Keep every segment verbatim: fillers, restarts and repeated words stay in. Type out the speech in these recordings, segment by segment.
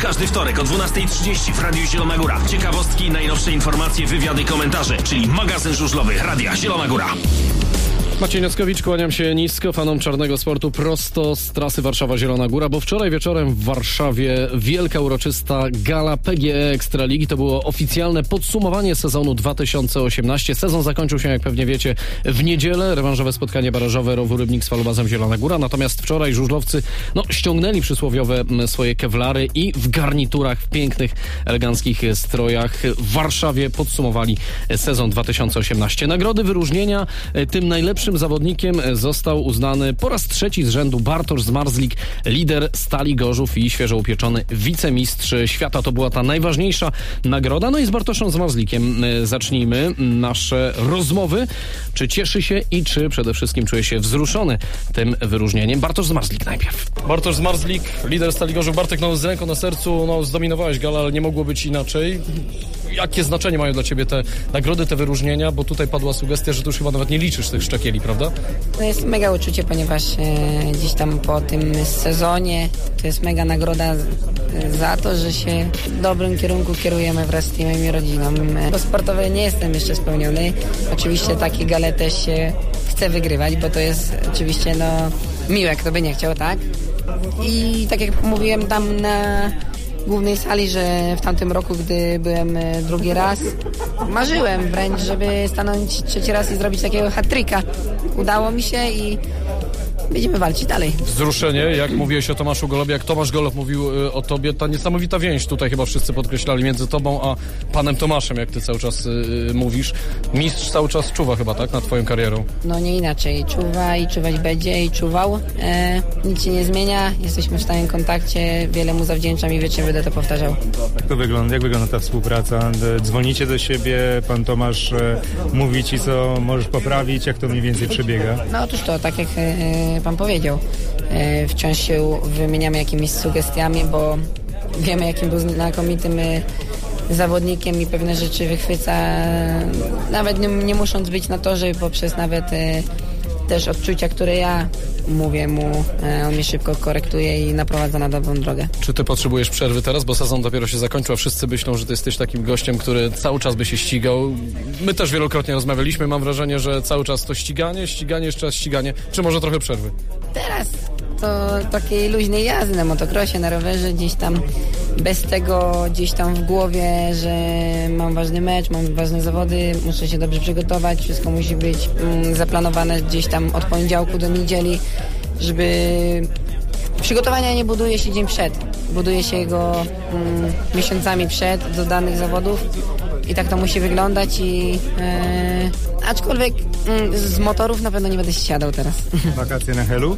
każdy wtorek o dwunasta trzydzieści w Radiu Zielona Góra. Ciekawostki, najnowsze informacje, wywiady i komentarze, czyli magazyn żużlowy Radia Zielona Góra. Maciej Niockowicz, kłaniam się nisko fanom czarnego sportu prosto z trasy Warszawa-Zielona Góra, bo wczoraj wieczorem w Warszawie wielka uroczysta gala P G E Ekstraligi. To było oficjalne podsumowanie sezonu dwa tysiące osiemnastego. Sezon zakończył się, jak pewnie wiecie, w niedzielę. Rewanżowe spotkanie barażowe Rowu Rybnik z Falubazem Zielona Góra. Natomiast wczoraj żużlowcy no, ściągnęli przysłowiowe swoje kewlary i w garniturach, w pięknych, eleganckich strojach w Warszawie podsumowali sezon dwa tysiące osiemnasty. Nagrody, wyróżnienia, tym najlepszym zawodnikiem został uznany po raz trzeci z rzędu Bartosz Zmarzlik, lider Stali Gorzów i świeżo upieczony wicemistrz świata. To była ta najważniejsza nagroda. No i z Bartoszem Zmarzlikiem zacznijmy nasze rozmowy. Czy cieszy się i czy przede wszystkim czuje się wzruszony tym wyróżnieniem? Bartosz Zmarzlik najpierw. Bartosz Zmarzlik, lider Stali Gorzów. Bartek, no z ręką na sercu, no zdominowałeś galę, ale nie mogło być inaczej. Jakie znaczenie mają dla ciebie te nagrody, te wyróżnienia? Bo tutaj padła sugestia, że tu już chyba nawet nie liczysz tych szczekieli, prawda? To jest mega uczucie, ponieważ e, gdzieś tam po tym sezonie to jest mega nagroda za to, że się w dobrym kierunku kierujemy wraz z teamem i rodziną. Po sportowej nie jestem jeszcze spełniony. Oczywiście takie gale też się chcę wygrywać, bo to jest oczywiście no miłe, kto by nie chciał, tak? I tak jak mówiłem tam na głównej sali, że w tamtym roku, gdy byłem drugi raz, marzyłem wręcz, żeby stanąć trzeci raz i zrobić takiego hat-tricka. Udało mi się i będziemy walczyć dalej. Wzruszenie, jak mówiłeś o Tomaszu Golobie, jak Tomasz Golob mówił y, o tobie, ta niesamowita więź tutaj chyba wszyscy podkreślali między tobą a panem Tomaszem, jak ty cały czas y, mówisz. Mistrz cały czas czuwa chyba, tak, nad twoją karierą? No nie inaczej. Czuwa i czuwać będzie i czuwał. E, nic się nie zmienia. Jesteśmy w stałym kontakcie. Wiele mu zawdzięczam i wiecznie będę to powtarzał. Jak to wygląda? Jak wygląda ta współpraca? Dzwonicie do siebie, pan Tomasz e, mówi ci, co możesz poprawić, jak to mniej więcej przebiega? No otóż to, tak jak e, pan powiedział, e, wciąż się wymieniamy jakimiś sugestiami, bo wiemy, jakim był znakomitym e, zawodnikiem i pewne rzeczy wychwyca, nawet nie, nie musząc być na torze, poprzez nawet e, też odczucia, które ja mówię mu, e, on mnie szybko korektuje i naprowadza na dobrą drogę. Czy ty potrzebujesz przerwy teraz, bo sezon dopiero się zakończył, a wszyscy myślą, że ty jesteś takim gościem, który cały czas by się ścigał. My też wielokrotnie rozmawialiśmy, mam wrażenie, że cały czas to ściganie, ściganie, jeszcze raz ściganie. Czy może trochę przerwy? Teraz to takiej luźnej jazdy na motocrossie, na rowerze, gdzieś tam bez tego gdzieś tam w głowie, że mam ważny mecz, mam ważne zawody, muszę się dobrze przygotować, wszystko musi być mm, zaplanowane gdzieś tam od poniedziałku do niedzieli, żeby przygotowania nie buduje się dzień przed, buduje się go mm, miesiącami przed do danych zawodów i tak to musi wyglądać i e, aczkolwiek mm, z motorów na pewno nie będę się siadał teraz. Wakacje na Helu?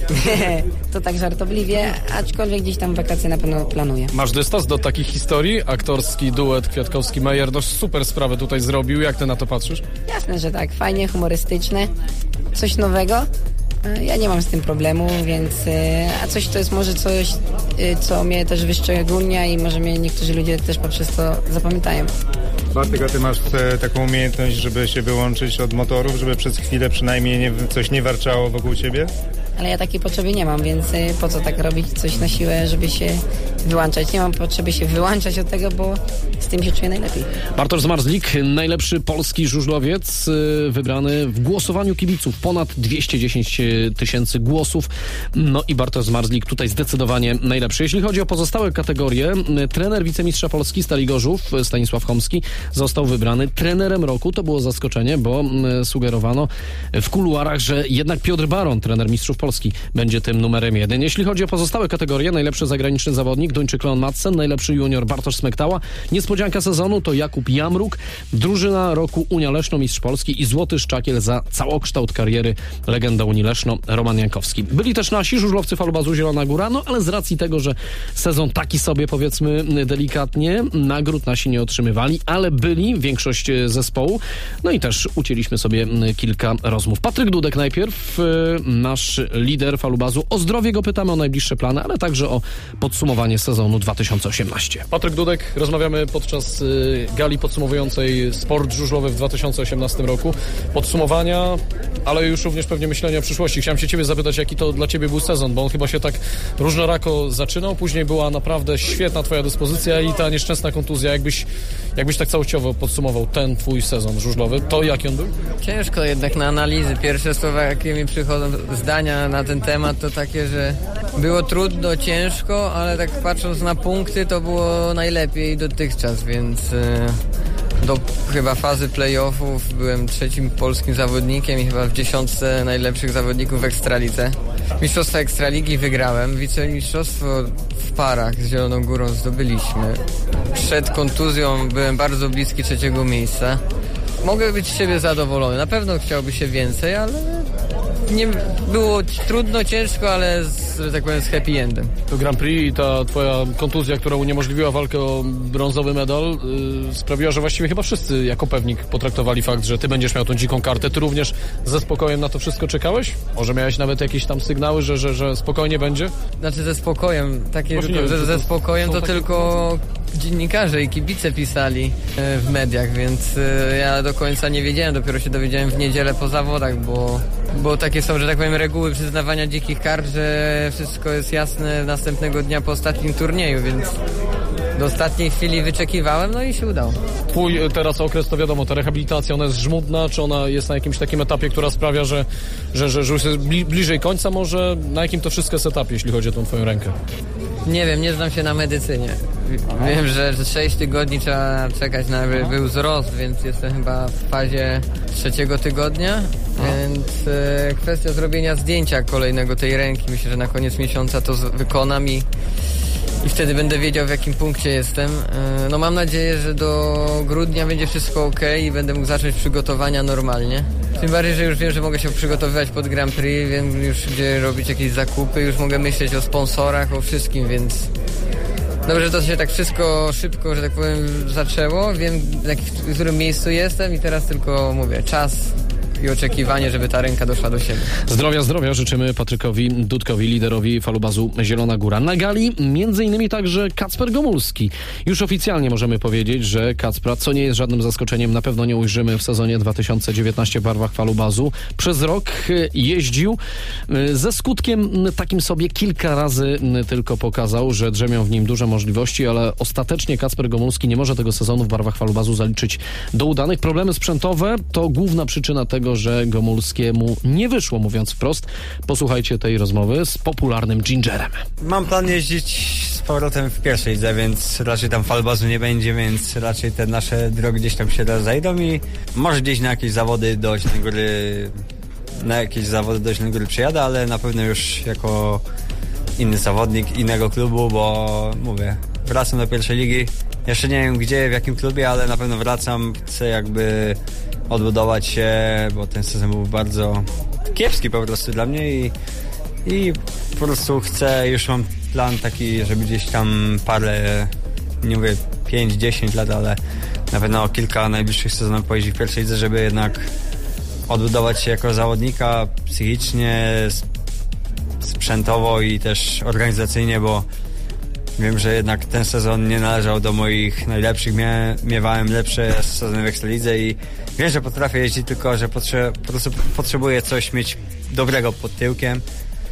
To tak żartobliwie, aczkolwiek gdzieś tam wakacje na pewno planuję. Masz dystans do takich historii? Aktorski duet Kwiatkowski-Meyer, no super sprawę tutaj zrobił. Jak ty na to patrzysz? Jasne, że tak. Fajnie, humorystyczne. Coś nowego. Ja nie mam z tym problemu, więc... A coś to jest może coś, co mnie też wyszczególnia i może mnie niektórzy ludzie też poprzez to zapamiętają. Bartek, a ty masz e, taką umiejętność, żeby się wyłączyć od motorów, żeby przez chwilę przynajmniej nie, coś nie warczało wokół ciebie? Ale ja takiej potrzeby nie mam, więc po co tak robić coś na siłę, żeby się wyłączać? Nie mam potrzeby się wyłączać od tego, bo z tym się czuję najlepiej. Bartosz Zmarzlik, najlepszy polski żużlowiec, wybrany w głosowaniu kibiców. Ponad dwieście dziesięć tysięcy głosów. No i Bartosz Zmarzlik tutaj zdecydowanie najlepszy. Jeśli chodzi o pozostałe kategorie, trener wicemistrza Polski Stali Gorzów, Stanisław Chomski, został wybrany trenerem roku. To było zaskoczenie, bo sugerowano w kuluarach, że jednak Piotr Baron, trener mistrzów Polski, będzie tym numerem jeden. Jeśli chodzi o pozostałe kategorie, najlepszy zagraniczny zawodnik Duńczyk Leon Madsen, najlepszy junior Bartosz Smektała, niespodzianka sezonu to Jakub Jamruk, drużyna roku Unia Leszno, mistrz Polski i złoty szczakiel za całokształt kariery legenda Unii Leszno Roman Jankowski. Byli też nasi żużlowcy Falubazu Zielona Góra, no ale z racji tego, że sezon taki sobie, powiedzmy delikatnie, nagród nasi nie otrzymywali, ale byli, większość zespołu, no i też ucięliśmy sobie kilka rozmów. Patryk Dudek najpierw, nasz lider falubazu. O zdrowie go pytamy, o najbliższe plany, ale także o podsumowanie sezonu dwa tysiące osiemnastego. Patryk Dudek, rozmawiamy podczas y, gali podsumowującej sport żużlowy w dwa tysiące osiemnastym roku. Podsumowania, ale już również pewnie myślenia o przyszłości. Chciałem się ciebie zapytać, jaki to dla ciebie był sezon, bo on chyba się tak różnorako zaczynał, później była naprawdę świetna twoja dyspozycja i ta nieszczęsna kontuzja. Jakbyś, jakbyś tak całościowo podsumował ten twój sezon żużlowy, to jaki on był? Ciężko jednak na analizy. Pierwsze słowa, jakie mi przychodzą, zdania na ten temat, to takie, że było trudno, ciężko, ale tak patrząc na punkty, to było najlepiej dotychczas, więc do chyba fazy playoffów byłem trzecim polskim zawodnikiem i chyba w dziesiątce najlepszych zawodników w Ekstralidze. Mistrzostwo Ekstraligi wygrałem, wicemistrzostwo w parach z Zieloną Górą zdobyliśmy. Przed kontuzją byłem bardzo bliski trzeciego miejsca. Mogę być z siebie zadowolony. Na pewno chciałby się więcej, ale nie, było trudno, ciężko, ale z, że tak powiem, z happy endem. To Grand Prix i ta twoja kontuzja, która uniemożliwiła walkę o brązowy medal, yy, sprawiła, że właściwie chyba wszyscy jako pewnik potraktowali fakt, że ty będziesz miał tą dziką kartę. Ty również ze spokojem na to wszystko czekałeś? Może miałeś nawet jakieś tam sygnały, że, że, że spokojnie będzie? Znaczy ze spokojem, takie tylko, nie, że to, ze to spokojem to takie... tylko dziennikarze i kibice pisali w mediach, więc ja do końca nie wiedziałem, dopiero się dowiedziałem w niedzielę po zawodach, bo, bo takie są, że tak powiem, reguły przyznawania dzikich kart, że wszystko jest jasne następnego dnia po ostatnim turnieju, więc do ostatniej chwili wyczekiwałem, no i się udało. Twój teraz okres, to wiadomo, ta rehabilitacja, ona jest żmudna, czy ona jest na jakimś takim etapie, która sprawia, że, że, że, że już jest bliżej końca może? Na jakim to wszystko jest etapie, jeśli chodzi o tą twoją rękę? Nie wiem, nie znam się na medycynie. Wiem, że sześć tygodni trzeba czekać na był wzrost, więc jestem chyba w fazie trzeciego tygodnia, więc e, kwestia zrobienia zdjęcia kolejnego tej ręki. Myślę, że na koniec miesiąca to z, wykonam i, i wtedy będę wiedział, w jakim punkcie jestem. E, no mam nadzieję, że do grudnia będzie wszystko ok i będę mógł zacząć przygotowania normalnie. Tym bardziej, że już wiem, że mogę się przygotowywać pod Grand Prix, wiem już gdzie robić jakieś zakupy, już mogę myśleć o sponsorach, o wszystkim, więc dobrze, że to się tak wszystko szybko, że tak powiem, zaczęło. Wiem, w którym miejscu jestem i teraz tylko mówię, czas i oczekiwanie, żeby ta ręka doszła do siebie. Zdrowia, zdrowia życzymy Patrykowi Dudkowi, liderowi falubazu Zielona Góra. Na gali między innymi także Kacper Gomulski. Już oficjalnie możemy powiedzieć, że Kacpra, co nie jest żadnym zaskoczeniem, na pewno nie ujrzymy w sezonie dwa tysiące dziewiętnastym w barwach falubazu. Przez rok jeździł ze skutkiem takim sobie, kilka razy tylko pokazał, że drzemią w nim duże możliwości, ale ostatecznie Kacper Gomulski nie może tego sezonu w barwach falubazu zaliczyć do udanych. Problemy sprzętowe to główna przyczyna tego, że Gomulskiemu nie wyszło, mówiąc wprost. Posłuchajcie tej rozmowy z popularnym Gingerem. Mam plan jeździć z powrotem w pierwszej lidze, więc raczej tam falubazu nie będzie, więc raczej te nasze drogi gdzieś tam się rozejdą i może gdzieś na jakieś zawody do Zielonej Góry, na jakieś zawody do Zielonej Góry przyjadę, ale na pewno już jako inny zawodnik innego klubu, bo mówię, wracam do pierwszej ligi. Jeszcze nie wiem gdzie, w jakim klubie, ale na pewno wracam, chcę jakby odbudować się, bo ten sezon był bardzo kiepski po prostu dla mnie i, i po prostu chcę, już mam plan taki, żeby gdzieś tam parę, nie mówię pięć dziesięć lat, ale na pewno kilka najbliższych sezonów pojeździć w pierwszej lidze, żeby jednak odbudować się jako zawodnika psychicznie, sprzętowo i też organizacyjnie, bo wiem, że jednak ten sezon nie należał do moich najlepszych. Mia, miewałem lepsze sezony w Ekstralidze i wiem, że potrafię jeździć, tylko że potrze, po prostu potrzebuję coś mieć dobrego pod tyłkiem.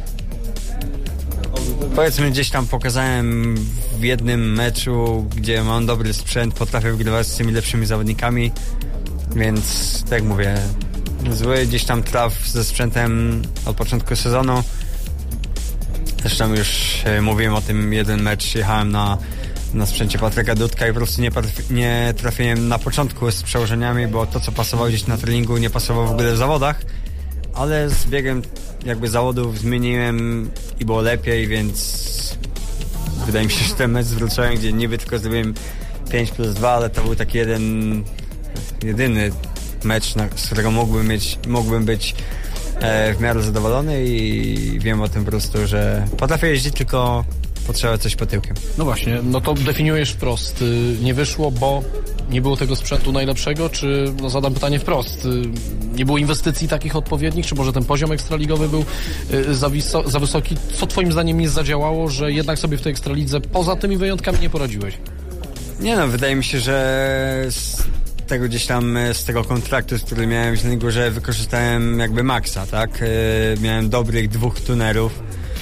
Powiedzmy, gdzieś tam pokazałem w jednym meczu, gdzie mam dobry sprzęt, potrafię wygrywać z tymi lepszymi zawodnikami, więc tak jak mówię, zły gdzieś tam traf ze sprzętem od początku sezonu. Zresztą już mówiłem o tym, jeden mecz jechałem na, na sprzęcie Patryka Dudka i po prostu nie, nie trafiłem na początku z przełożeniami, bo to, co pasowało gdzieś na treningu, nie pasowało w ogóle w zawodach, ale z biegiem jakby zawodów zmieniłem i było lepiej, więc wydaje mi się, że ten mecz zwróciłem, gdzie niby tylko zrobiłem pięć plus dwa, ale to był taki jeden, jedyny mecz, na, z którego mógłbym mieć, mógłbym być w miarę zadowolony i wiem o tym po prostu, że potrafię jeździć, tylko potrzeba coś po tyłkiem. No właśnie, no to definiujesz wprost. Nie wyszło, bo... Nie było tego sprzętu najlepszego, czy, no zadam pytanie wprost, y, nie było inwestycji takich odpowiednich, czy może ten poziom ekstraligowy był y, za, wiso- za wysoki? Co twoim zdaniem nie zadziałało, że jednak sobie w tej ekstralidze poza tymi wyjątkami nie poradziłeś? Nie no, wydaje mi się, że z tego gdzieś tam, z tego kontraktu, z którym miałem w Zielonej Górze, wykorzystałem jakby maksa, tak? Yy, miałem dobrych dwóch tunerów,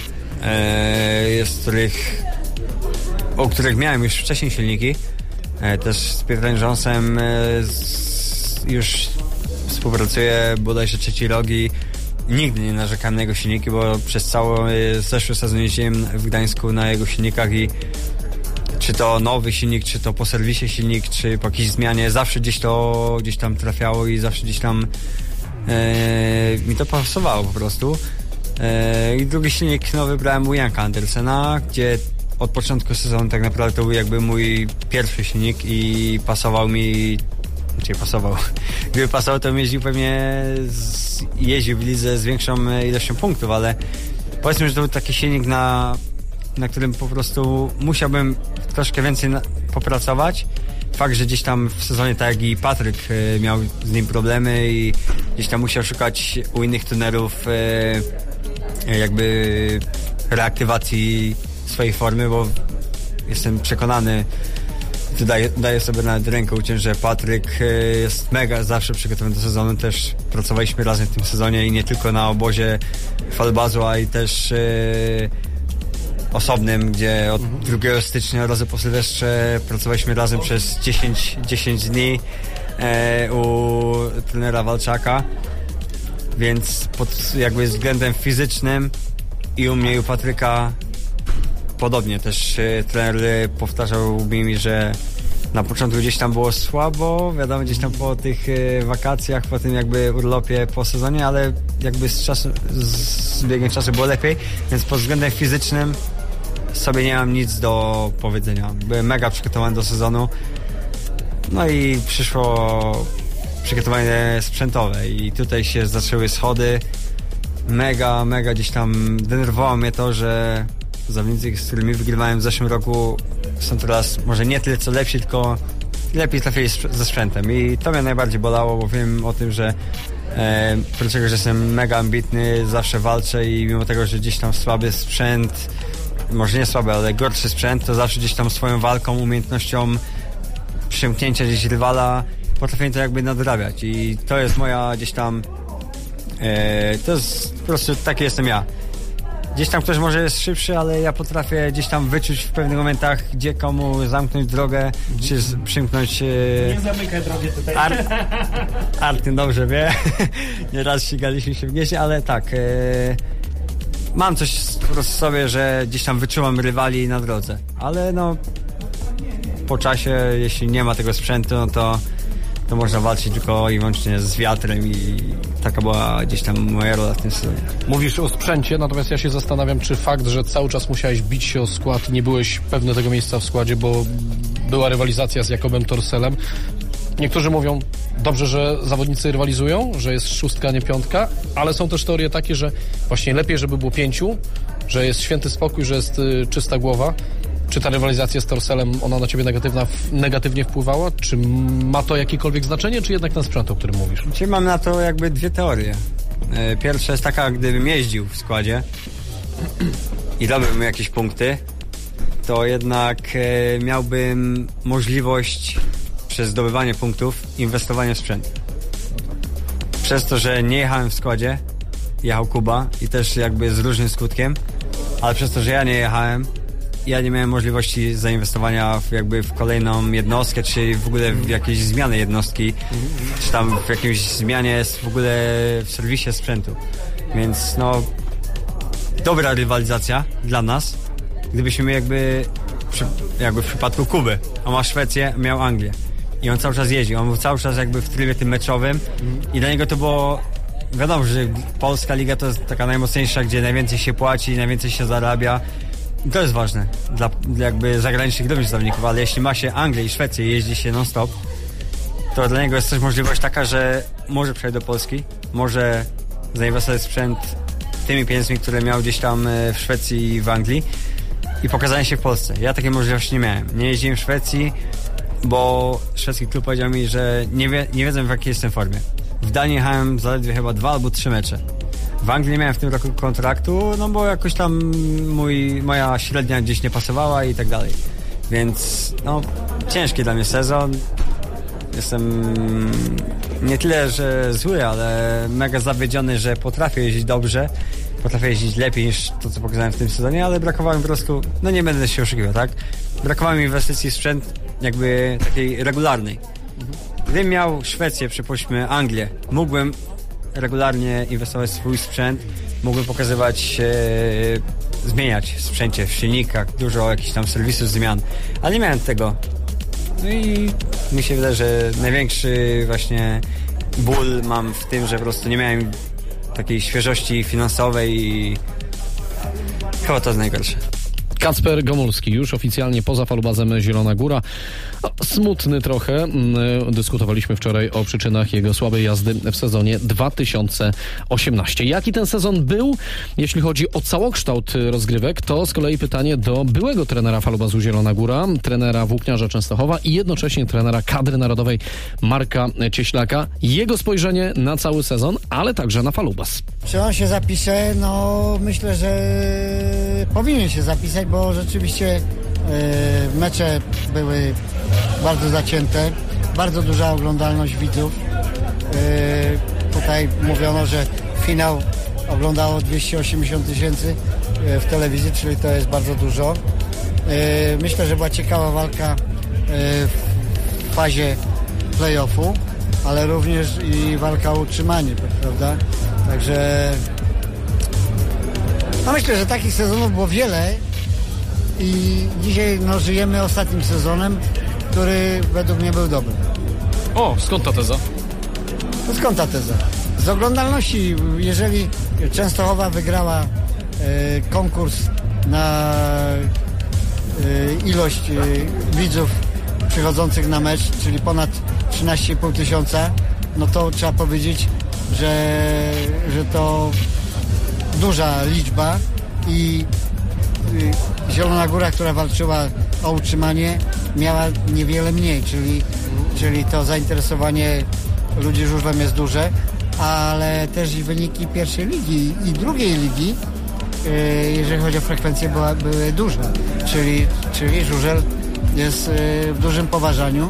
yy, z których, o których miałem już wcześniej silniki. Yy, też z Pietrem Jonesem yy, z, już współpracuję bodajże trzeci rok i nigdy nie narzekałem na jego silniki, bo przez cały zeszły sezon jeździłem w Gdańsku na jego silnikach i czy to nowy silnik, czy to po serwisie silnik, czy po jakiejś zmianie, zawsze gdzieś to gdzieś tam trafiało i zawsze gdzieś tam e, mi to pasowało po prostu. E, I drugi silnik nowy brałem u Janka Andersena, gdzie od początku sezonu tak naprawdę to był jakby mój pierwszy silnik i pasował mi, znaczy pasował, gdyby pasował, to jeździł pewnie, z, jeździł w lidze z większą ilością punktów, ale powiedzmy, że to był taki silnik, na na którym po prostu musiałbym troszkę więcej na, popracować. Fakt, że gdzieś tam w sezonie, tak jak i Patryk, y, miał z nim problemy i gdzieś tam musiał szukać u innych tunerów y, jakby reaktywacji swojej formy, bo jestem przekonany, daję, daję sobie nawet rękę uciąć, że Patryk y, jest mega zawsze przygotowany do sezonu. Też pracowaliśmy razem w tym sezonie i nie tylko na obozie Falbazu, a i też y, osobnym, gdzie od mhm. drugiego stycznia razem po Sylwestrze pracowaliśmy razem przez dziesięć dni e, u trenera Walczaka, więc pod jakby względem fizycznym i u mnie i u Patryka podobnie. Też e, trener powtarzał mi, że na początku gdzieś tam było słabo, wiadomo, gdzieś tam po tych e, wakacjach, po tym jakby urlopie po sezonie, ale jakby z czasu, z biegiem czasu było lepiej, więc pod względem fizycznym sobie nie mam nic do powiedzenia. Byłem mega przygotowany do sezonu. No i przyszło przygotowanie sprzętowe i tutaj się zaczęły schody. Mega, mega gdzieś tam denerwowało mnie to, że zawodnicy, z którymi wygrywałem w zeszłym roku, są teraz może nie tyle co lepsi, tylko lepiej trafili ze sprzętem. I to mnie najbardziej bolało, bo wiem o tym, że e, oprócz tego, że jestem mega ambitny, zawsze walczę i mimo tego, że gdzieś tam słaby sprzęt, może nie słaby, ale gorszy sprzęt, to zawsze gdzieś tam swoją walką, umiejętnością przymknięcia gdzieś rywala potrafię to jakby nadrabiać i to jest moja gdzieś tam e, to jest po prostu taki jestem ja. Gdzieś tam ktoś może jest szybszy, ale ja potrafię gdzieś tam wyczuć w pewnych momentach, gdzie komu zamknąć drogę, czy z, przymknąć... E, nie zamykaj drogi tutaj. Ar, Artyn dobrze wie. Nieraz ścigaliśmy się w gnieździe, ale tak... E, mam coś po prostu w sobie, że gdzieś tam wyczuwam rywali na drodze, ale no po czasie, jeśli nie ma tego sprzętu, no to, to można walczyć tylko i wyłącznie z wiatrem i taka była gdzieś tam moja rola w tym sezonie. Mówisz o sprzęcie, natomiast ja się zastanawiam, czy fakt, że cały czas musiałeś bić się o skład, nie byłeś pewny tego miejsca w składzie, bo była rywalizacja z Jakobem Torselem. Niektórzy mówią, dobrze, że zawodnicy rywalizują, że jest szóstka, nie piątka, ale są też teorie takie, że właśnie lepiej, żeby było pięciu, że jest święty spokój, że jest y, czysta głowa. Czy ta rywalizacja z Torselem, ona na ciebie negatywna, negatywnie wpływała? Czy ma to jakiekolwiek znaczenie, czy jednak ten sprzęt, o którym mówisz? Dzisiaj mam na to jakby dwie teorie. Pierwsza jest taka, gdybym jeździł w składzie i robiłbym jakieś punkty, to jednak miałbym możliwość przez zdobywanie punktów inwestowania w sprzęt. Przez to, że nie jechałem w składzie, jechał Kuba i też jakby z różnym skutkiem, ale przez to, że ja nie jechałem, ja nie miałem możliwości zainwestowania w jakby w kolejną jednostkę, czy w ogóle w jakieś zmiany jednostki, czy tam w jakiejś zmianie w ogóle w serwisie sprzętu. Więc no, dobra rywalizacja dla nas, gdybyśmy jakby, jakby w przypadku Kuby, on ma Szwecję, miał Anglię i on cały czas jeździł, on był cały czas jakby w trybie tym meczowym i dla niego to było, wiadomo, że polska liga to jest taka najmocniejsza, gdzie najwięcej się płaci, najwięcej się zarabia. I to jest ważne dla, dla jakby zagranicznych również zawodników, ale jeśli ma się Anglię i Szwecję i jeździ się non-stop, to dla niego jest też możliwość taka, że może przejść do Polski, może zainwestować w sprzęt tymi pieniędzmi, które miał gdzieś tam w Szwecji i w Anglii i pokazanie się w Polsce. Ja takiej możliwości nie miałem. Nie jeździłem w Szwecji, bo szwedzki klub powiedział mi, że nie, wie, nie wiedzą, w jakiej jestem formie. W Danii jechałem zaledwie chyba dwa albo trzy mecze. W Anglii nie miałem w tym roku kontraktu, no bo jakoś tam mój, moja średnia gdzieś nie pasowała i tak dalej. Więc no, ciężki dla mnie sezon. Jestem nie tyle, że zły, ale mega zawiedziony, że potrafię jeździć dobrze. Potrafię jeździć lepiej niż to, co pokazałem w tym sezonie, ale brakowało mi po prostu, no nie będę się oszukiwał, tak? Brakowało mi inwestycji w sprzęt jakby takiej regularnej. Gdybym miał Szwecję, przypuśćmy Anglię, mógłbym regularnie inwestować w swój sprzęt, mógłbym pokazywać, e, zmieniać w sprzęcie, w silnikach, dużo jakichś tam serwisów zmian, ale nie miałem tego. No i mi się wydaje, że największy właśnie ból mam w tym, że po prostu nie miałem takiej świeżości finansowej i chyba to jest najgorsze. Kacper Gomulski już oficjalnie poza falubazem Zielona Góra. No, smutny trochę. Dyskutowaliśmy wczoraj o przyczynach jego słabej jazdy w sezonie dwa tysiące osiemnastym. Jaki ten sezon był, jeśli chodzi o całokształt rozgrywek? To z kolei pytanie do byłego trenera falubazu Zielona Góra, trenera Włókniarza Częstochowa i jednocześnie trenera kadry narodowej Marka Cieślaka. Jego spojrzenie na cały sezon, ale także na falubaz. Czy on się zapisze? No myślę, że powinien się zapisać, bo rzeczywiście e, mecze były bardzo zacięte, bardzo duża oglądalność widzów. E, tutaj mówiono, że finał oglądało dwieście osiemdziesiąt tysięcy w telewizji, czyli to jest bardzo dużo. E, myślę, że była ciekawa walka e, w fazie play-offu, ale również i walka o utrzymanie, prawda? Także no myślę, że takich sezonów było wiele i dzisiaj no, żyjemy ostatnim sezonem, który według mnie był dobry. O, skąd ta teza? No skąd ta teza? Z oglądalności, jeżeli Częstochowa wygrała e, konkurs na e, ilość e, widzów przychodzących na mecz, czyli ponad trzynaście i pół tysiąca, no to trzeba powiedzieć, że, że to duża liczba i y, Zielona Góra, która walczyła o utrzymanie, miała niewiele mniej, czyli, czyli to zainteresowanie ludzi żużlem jest duże, ale też i wyniki pierwszej ligi i drugiej ligi, y, jeżeli chodzi o frekwencję, była, były duże, czyli, czyli żużel jest y, w dużym poważaniu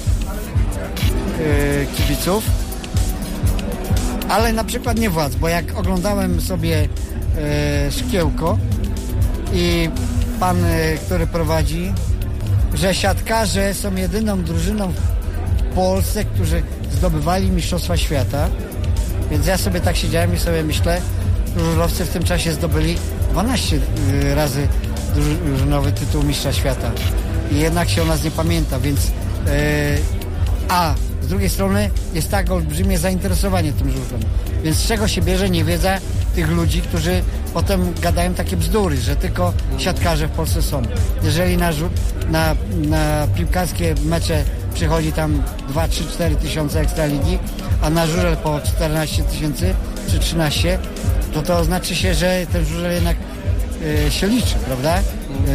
y, kibiców. Ale na przykład nie władz, bo jak oglądałem sobie e, Szkiełko i pan, e, który prowadzi, że siatkarze są jedyną drużyną w Polsce, którzy zdobywali Mistrzostwa Świata. Więc ja sobie tak siedziałem i sobie myślę, że żużlowcy w tym czasie zdobyli dwanaście razy drużynowy tytuł Mistrza Świata. I jednak się o nas nie pamięta, więc e, a z drugiej strony jest tak olbrzymie zainteresowanie tym żużlem. Więc z czego się bierze niewiedza tych ludzi, którzy potem gadają takie bzdury, że tylko siatkarze w Polsce są. Jeżeli na, na, na piłkarskie mecze przychodzi tam dwa, trzy, cztery tysiące Ekstraligi, a na żużel po czternaście tysięcy czy trzynaście, to to znaczy się, że ten żużel jednak y, się liczy, prawda? Y,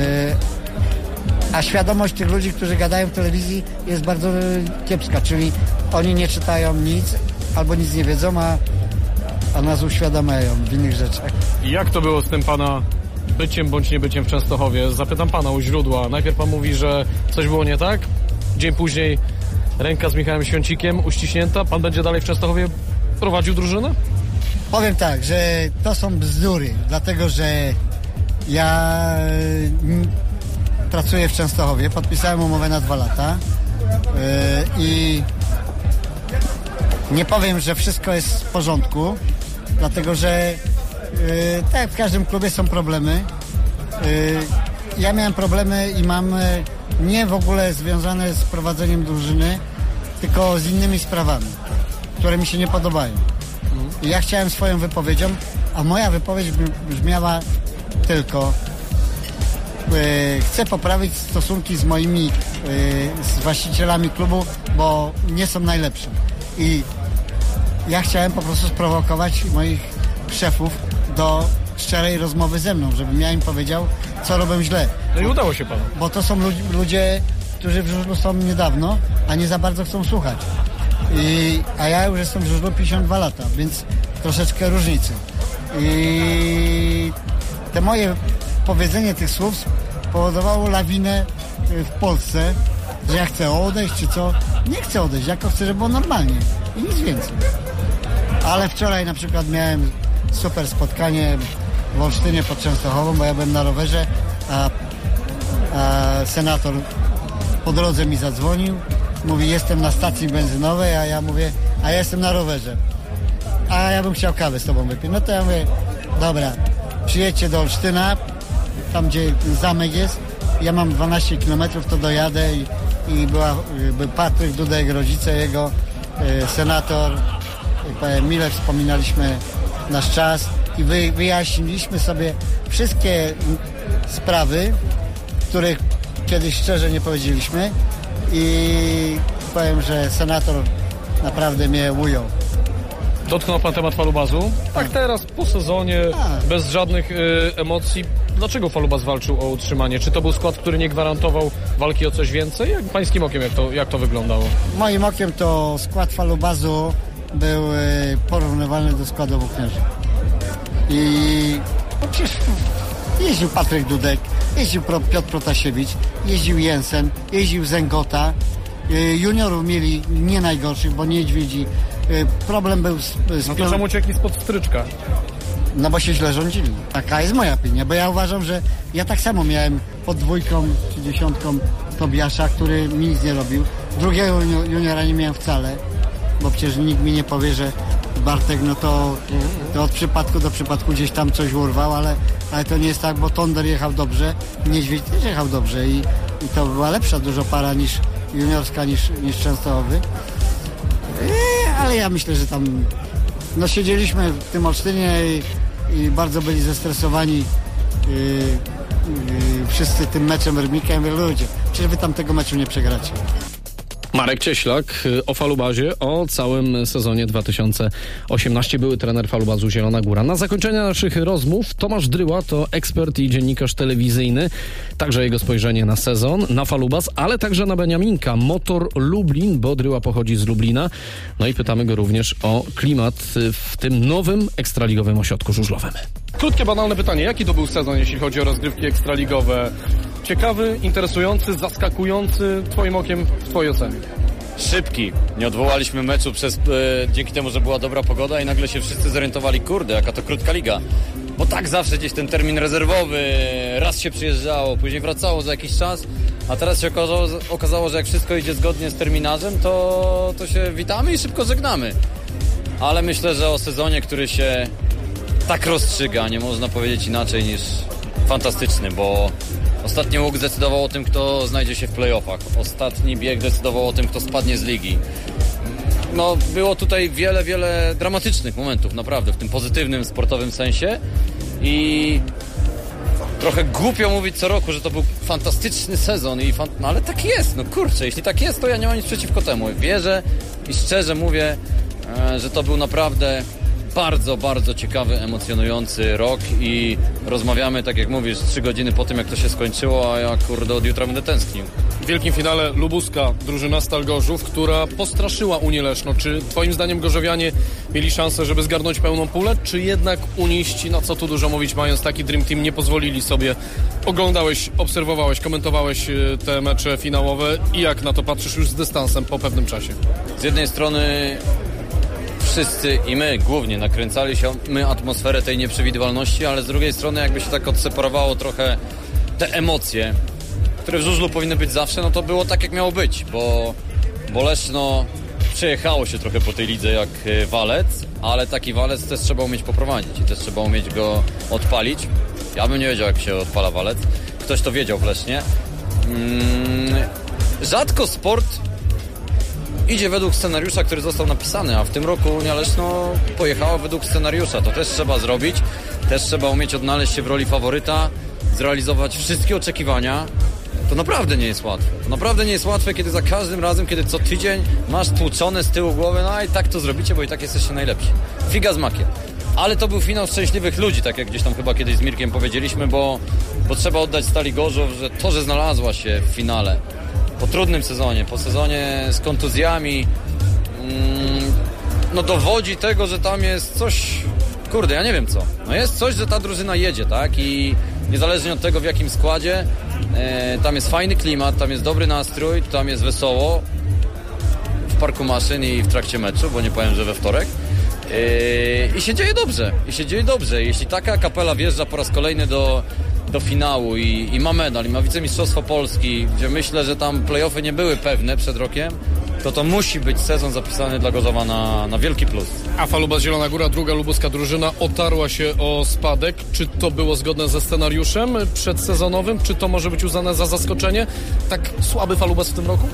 A świadomość tych ludzi, którzy gadają w telewizji, jest bardzo kiepska, czyli oni nie czytają nic albo nic nie wiedzą, a, a nas uświadamiają w innych rzeczach. I jak to było z tym pana byciem bądź niebyciem w Częstochowie? Zapytam pana u źródła. Najpierw pan mówi, że coś było nie tak, dzień później ręka z Michałem Świącikiem uściśnięta. Pan będzie dalej w Częstochowie prowadził drużynę? Powiem tak, że to są bzdury, dlatego że ja pracuję w Częstochowie, podpisałem umowę na dwa lata yy, i nie powiem, że wszystko jest w porządku, dlatego że yy, tak jak w każdym klubie są problemy. Yy, ja miałem problemy i mam yy, nie w ogóle związane z prowadzeniem drużyny, tylko z innymi sprawami, które mi się nie podobają. I ja chciałem swoją wypowiedzią, a moja wypowiedź brzmiała tylko: chcę poprawić stosunki z moimi z właścicielami klubu, bo nie są najlepsze. I ja chciałem po prostu sprowokować moich szefów do szczerej rozmowy ze mną, żebym ja im powiedział, co robię źle. No i udało się panu. Bo to są ludzie, którzy w żużlu są niedawno, a nie za bardzo chcą słuchać. I, a ja już jestem w żużlu pięćdziesiąt dwa lata, więc troszeczkę różnicy. I te moje powiedzenie tych słów spowodowało lawinę w Polsce, że ja chcę odejść czy co. Nie chcę odejść, jako chcę, żeby było normalnie i nic więcej. Ale wczoraj na przykład miałem super spotkanie w Olsztynie pod Częstochową, bo ja byłem na rowerze, a, a senator po drodze mi zadzwonił, mówi, jestem na stacji benzynowej, a ja mówię, a ja jestem na rowerze. A ja bym chciał kawę z tobą wypić. No to ja mówię, dobra, przyjedźcie do Olsztyna, tam gdzie zamek jest, ja mam dwanaście kilometrów, to dojadę i, i była, był Patryk Dudek, rodzice jego, y, senator, y, mile wspominaliśmy nasz czas i wy, wyjaśniliśmy sobie wszystkie sprawy, których kiedyś szczerze nie powiedzieliśmy i powiem, że senator naprawdę mnie ujął. Dotknął pan temat falubazu? Tak teraz, po sezonie, A. bez żadnych y, emocji. Dlaczego falubaz walczył o utrzymanie? Czy to był skład, który nie gwarantował walki o coś więcej? Jak pańskim okiem, jak to, jak to wyglądało? Moim okiem to skład falubazu był y, porównywalny do składu włókniarzy. I no przecież jeździł Patryk Dudek, jeździł Piotr Protasiewicz, jeździł Jensen, jeździł Zęgota. Y, juniorów mieli nie najgorszych, bo Niedźwiedzi. Y, problem był z, z No to czemu uciekli spod stryczka? No bo się źle rządzili. Taka jest moja opinia, bo ja uważam, że ja tak samo miałem pod dwójką czy dziesiątką Tobiasza, który mi nic nie robił. Drugiego juniora nie miałem wcale, bo przecież nikt mi nie powie, że Bartek, no to, to od przypadku do przypadku gdzieś tam coś urwał, ale, ale to nie jest tak, bo Tonder jechał dobrze, Niedźwiedź też jechał dobrze i, i to była lepsza dużo para niż juniorska, niż, niż Częstochowy. Eee, ale ja myślę, że tam no siedzieliśmy w tym Olsztynie i, i bardzo byli zestresowani yy, yy, wszyscy tym meczem Rybnika. Mówię, ludzie, przecież wy tam tego meczu nie przegracie. Marek Cieślak o falubazie, o całym sezonie dwa tysiące osiemnastym. Były trener falubazu Zielona Góra. Na zakończenie naszych rozmów Tomasz Dryła to ekspert i dziennikarz telewizyjny. Także jego spojrzenie na sezon, na falubaz, ale także na Beniaminka. Motor Lublin, bo Dryła pochodzi z Lublina. No i pytamy go również o klimat w tym nowym ekstraligowym ośrodku żużlowym. Krótkie, banalne pytanie. Jaki to był sezon, jeśli chodzi o rozgrywki ekstraligowe? Ciekawy, interesujący, zaskakujący, twoim okiem, w twojej ocenie? Szybki. Nie odwołaliśmy meczu przez, e, dzięki temu, że była dobra pogoda i nagle się wszyscy zorientowali, kurde, jaka to krótka liga. Bo tak zawsze gdzieś ten termin rezerwowy, raz się przyjeżdżało, później wracało za jakiś czas, a teraz się okazało, okazało że jak wszystko idzie zgodnie z terminarzem, to, to się witamy i szybko żegnamy. Ale myślę, że o sezonie, który się tak rozstrzyga, nie można powiedzieć inaczej niż fantastyczny, bo ostatni łuk zdecydował o tym, kto znajdzie się w play-offach. Ostatni bieg decydował o tym, kto spadnie z ligi. No, było tutaj wiele, wiele dramatycznych momentów, naprawdę, w tym pozytywnym, sportowym sensie. I trochę głupio mówić co roku, że to był fantastyczny sezon, i fan... no ale tak jest, no kurczę, jeśli tak jest, to ja nie mam nic przeciwko temu. Wierzę i szczerze mówię, że to był naprawdę bardzo, bardzo ciekawy, emocjonujący rok i rozmawiamy, tak jak mówisz, trzy godziny po tym, jak to się skończyło, a ja kurde od jutra będę tęsknił. W wielkim finale lubuska drużyna Stal Gorzów, która postraszyła Unię Leszno. Czy twoim zdaniem gorzowianie mieli szansę, żeby zgarnąć pełną pulę, czy jednak uniści, no co tu dużo mówić, mając taki Dream Team, nie pozwolili sobie? Oglądałeś, obserwowałeś, komentowałeś te mecze finałowe i jak na to patrzysz już z dystansem po pewnym czasie? Z jednej strony wszyscy i my głównie nakręcaliśmy atmosferę tej nieprzewidywalności, ale z drugiej strony jakby się tak odseparowało trochę te emocje, które w żużlu powinny być zawsze, no to było tak jak miało być, bo, bo Leszno przejechało się trochę po tej lidze jak walec, ale taki walec też trzeba umieć poprowadzić i też trzeba umieć go odpalić. Ja bym nie wiedział, jak się odpala walec. Ktoś to wiedział w Lesznie. Hmm, rzadko sport idzie według scenariusza, który został napisany, a w tym roku Unia Leszno pojechała według scenariusza. To też trzeba zrobić, też trzeba umieć odnaleźć się w roli faworyta, zrealizować wszystkie oczekiwania. To naprawdę nie jest łatwe. To naprawdę nie jest łatwe, kiedy za każdym razem, kiedy co tydzień masz tłuczone z tyłu głowy, no i tak to zrobicie, bo i tak jesteście najlepsi. Figa z makiem. Ale to był finał szczęśliwych ludzi, tak jak gdzieś tam chyba kiedyś z Mirkiem powiedzieliśmy, bo, bo trzeba oddać Stali Gorzów, że to, że znalazła się w finale, po trudnym sezonie, po sezonie z kontuzjami, no dowodzi tego, że tam jest coś, kurde, ja nie wiem co. No jest coś, że ta drużyna jedzie, tak? I niezależnie od tego, w jakim składzie, e, tam jest fajny klimat, tam jest dobry nastrój, tam jest wesoło w parku maszyn i w trakcie meczu, bo nie powiem, że we wtorek. E, I się dzieje dobrze, i się dzieje dobrze. Jeśli taka kapela wjeżdża po raz kolejny do, do finału i, i ma medal, i ma wicemistrzostwo Polski, gdzie myślę, że tam play-offy nie były pewne przed rokiem, to to musi być sezon zapisany dla Gorzowa na, na wielki plus. A Falubas Zielona Góra, druga lubuska drużyna, otarła się o spadek. Czy to było zgodne ze scenariuszem przedsezonowym? Czy to może być uznane za zaskoczenie? Tak słaby Falubas w tym roku?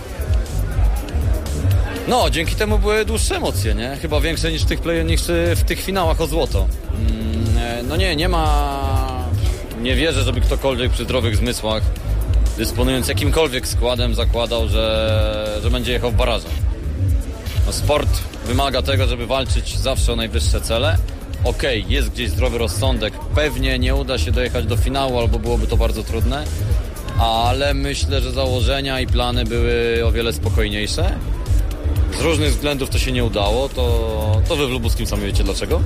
No, dzięki temu były dłuższe emocje, nie? Chyba większe niż w tych, play, niż w tych finałach o złoto. No nie, nie ma... Nie wierzę, żeby ktokolwiek przy zdrowych zmysłach, dysponując jakimkolwiek składem, zakładał, że, że będzie jechał w barażach. No, sport wymaga tego, żeby walczyć zawsze o najwyższe cele. Okej, okay, jest gdzieś zdrowy rozsądek. Pewnie nie uda się dojechać do finału, albo byłoby to bardzo trudne. Ale myślę, że założenia i plany były o wiele spokojniejsze. Z różnych względów to się nie udało. To, to wy w Lubuskim sami wiecie dlaczego.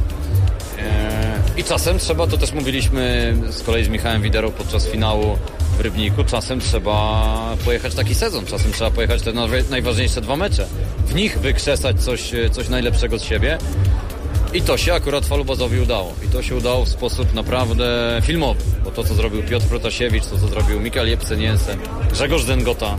I czasem trzeba, to też mówiliśmy z kolei z Michałem Widerą podczas finału w Rybniku, czasem trzeba pojechać taki sezon, czasem trzeba pojechać te najważniejsze dwa mecze. W nich wykrzesać coś, coś najlepszego z siebie i to się akurat Falubasowi udało. I to się udało w sposób naprawdę filmowy, bo to, co zrobił Piotr Protasiewicz, to, co zrobił Mikael Jepsen-Jensen, Grzegorz Dęgota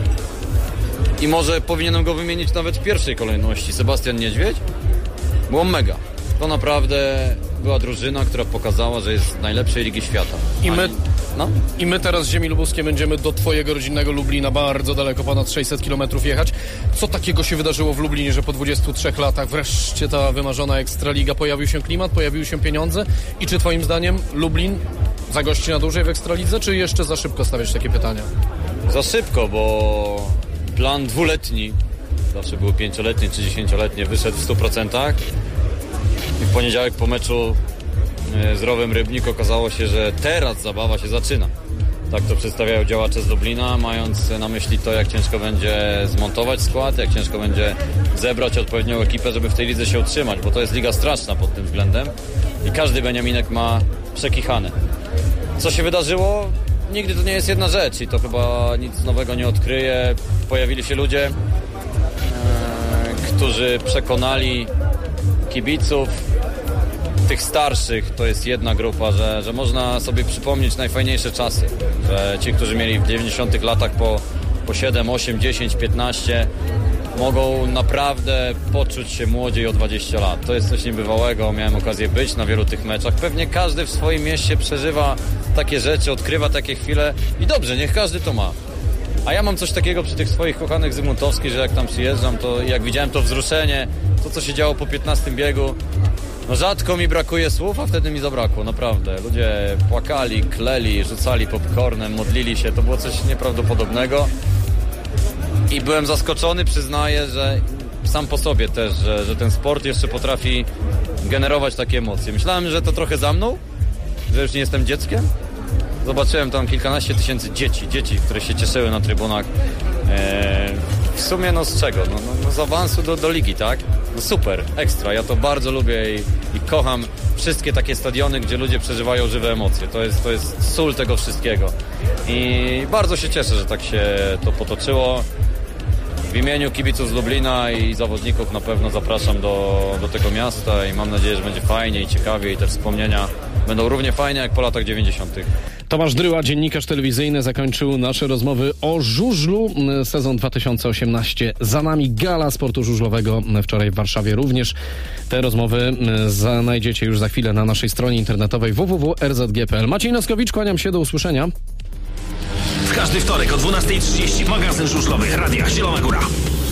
i może powinienem go wymienić nawet w pierwszej kolejności, Sebastian Niedźwiedź, było mega. To naprawdę była drużyna, która pokazała, że jest z najlepszej ligi świata. I my, no? I my teraz z ziemi lubuskiej będziemy do twojego rodzinnego Lublina bardzo daleko, ponad sześćset kilometrów jechać. Co takiego się wydarzyło w Lublinie, że po dwudziestu trzech latach wreszcie ta wymarzona Ekstraliga, pojawił się klimat, pojawiły się pieniądze? I czy twoim zdaniem Lublin zagości na dłużej w Ekstralidze, czy jeszcze za szybko stawiać takie pytania? Za szybko, bo plan dwuletni, zawsze był pięcioletni czy dziesięcioletni, wyszedł w stu procentach. I w poniedziałek po meczu z Rowem Rybnik okazało się, że teraz zabawa się zaczyna. Tak to przedstawiają działacze z Lublina, mając na myśli to, jak ciężko będzie zmontować skład, jak ciężko będzie zebrać odpowiednią ekipę, żeby w tej lidze się utrzymać, bo to jest liga straszna pod tym względem i każdy Beniaminek ma przekichane. Co się wydarzyło? Nigdy to nie jest jedna rzecz i to chyba nic nowego nie odkryje. Pojawili się ludzie, e, którzy przekonali kibiców, tych starszych, to jest jedna grupa, że, że można sobie przypomnieć najfajniejsze czasy, że ci, którzy mieli w dziewięćdziesiątych latach po, po siedem, osiem, dziesięć, piętnaście mogą naprawdę poczuć się młodziej o dwadzieścia lat. To jest coś niebywałego, miałem okazję być na wielu tych meczach. Pewnie każdy w swoim mieście przeżywa takie rzeczy, odkrywa takie chwile i dobrze, niech każdy to ma. A ja mam coś takiego przy tych swoich kochanych Zygmuntowskich, że jak tam przyjeżdżam, to jak widziałem to wzruszenie, to co się działo po piętnastym biegu, no rzadko mi brakuje słów, a wtedy mi zabrakło, naprawdę. Ludzie płakali, kleli, rzucali popcornem, modlili się, to było coś nieprawdopodobnego. I byłem zaskoczony, przyznaję, że sam po sobie też, że, że ten sport jeszcze potrafi generować takie emocje. Myślałem, że to trochę za mną, że już nie jestem dzieckiem. Zobaczyłem tam kilkanaście tysięcy dzieci, dzieci, które się cieszyły na trybunach. Eee, w sumie no z czego? No, no, no z awansu do, do ligi, tak? No super, ekstra. Ja to bardzo lubię i, i kocham wszystkie takie stadiony, gdzie ludzie przeżywają żywe emocje. To jest, to jest sól tego wszystkiego. I bardzo się cieszę, że tak się to potoczyło. W imieniu kibiców z Lublina i zawodników na pewno zapraszam do, do tego miasta i mam nadzieję, że będzie fajnie i ciekawie i te wspomnienia będą równie fajne jak po latach dziewięćdziesiątych. Tomasz Dryła, dziennikarz telewizyjny, zakończył nasze rozmowy o żużlu. Sezon dwa tysiące osiemnasty za nami, gala sportu żużlowego wczoraj w Warszawie również. Te rozmowy znajdziecie już za chwilę na naszej stronie internetowej w w w kropka r z g kropka p l. Maciej Noskowicz, kłaniam się, do usłyszenia. W każdy wtorek o dwunasta trzydzieści magazyn żużlowy Radia Zielona Góra.